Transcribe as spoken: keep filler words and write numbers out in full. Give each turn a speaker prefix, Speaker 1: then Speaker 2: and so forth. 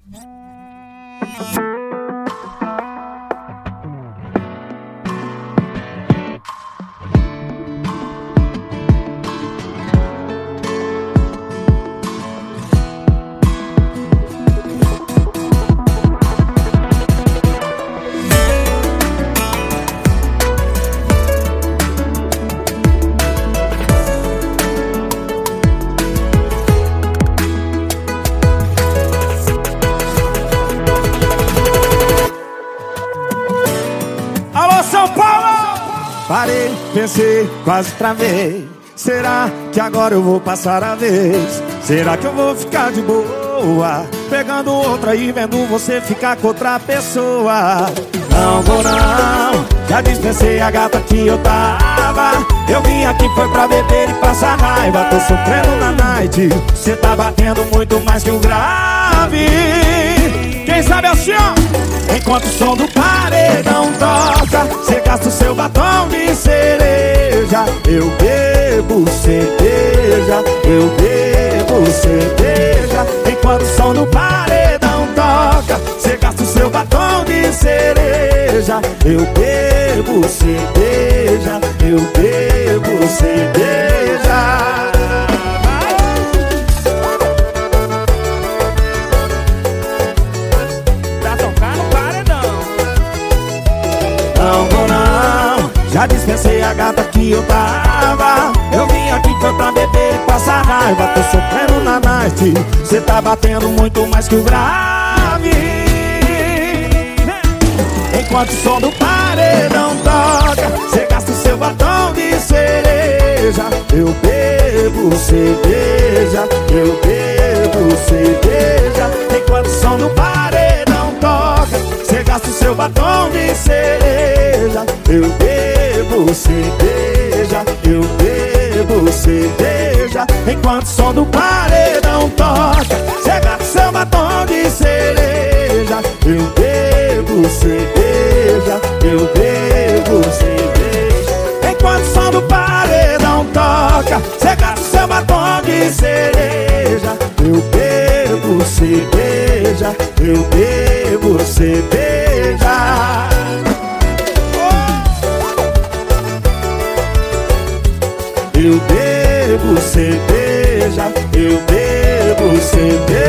Speaker 1: Parei, pensei, quase travei. Será que agora eu vou passar a vez? Será que eu vou ficar de boa, pegando outra e vendo você ficar com outra pessoa? Não vou não, já dispensei a gata que eu tava. Eu vim aqui foi pra beber e passar raiva. Tô sofrendo na night, cê tá batendo muito mais que o grave. Quem sabe assim, ó. Enquanto o som do paredão toca, cê gasta o seu batom de cereja. Eu bebo cerveja, eu bebo cerveja. Enquanto o som do paredão toca, cê gasta o seu batom de cereja. Eu bebo cerveja, eu bebo cerveja. Não vou não, já dispensei a gata que eu tava. Eu vim aqui foi pra beber e passar raiva. Tô sofrendo na night, cê tá batendo muito mais que o grave. Enquanto o som do paredão toca, cê gasta o seu batom de cereja. Eu bebo cerveja, eu bebo cerveja. Enquanto o som do paredão toca, cê gasta o seu batom de cereja. Eu bebo cerveja, eu bebo cerveja. Enquanto o som do paredão toca, cê gasta o seu batom de cereja. Eu bebo cerveja, eu bebo cerveja. Enquanto o som do paredão toca, cê gasta o seu batom de cereja. Eu bebo cerveja, eu bebo cerveja. Eu bebo cerveja, eu bebo cerveja.